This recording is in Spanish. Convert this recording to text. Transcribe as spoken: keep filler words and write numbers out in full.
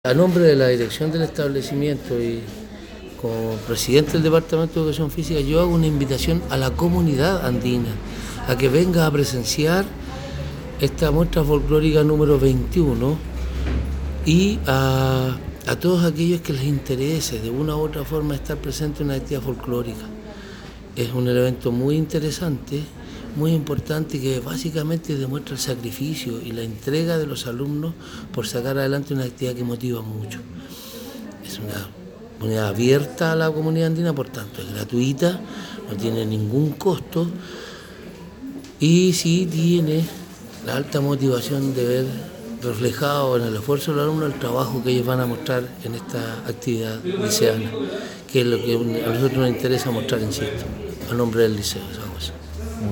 A nombre de la dirección del establecimiento y como presidente del Departamento de Educación Física, yo hago una invitación a la comunidad andina a que venga a presenciar esta muestra folclórica número veintiuno y a, a todos aquellos que les interese de una u otra forma estar presente en una actividad folclórica. Es un evento muy interesante, muy importante, que básicamente demuestra el sacrificio y la entrega de los alumnos por sacar adelante una actividad que motiva mucho. Es una comunidad abierta a la comunidad andina, por tanto es gratuita, no tiene ningún costo y sí tiene la alta motivación de ver reflejado en el esfuerzo de los alumnos el trabajo que ellos van a mostrar en esta actividad liceana, que es lo que a nosotros nos interesa mostrar, insisto, a nombre del liceo.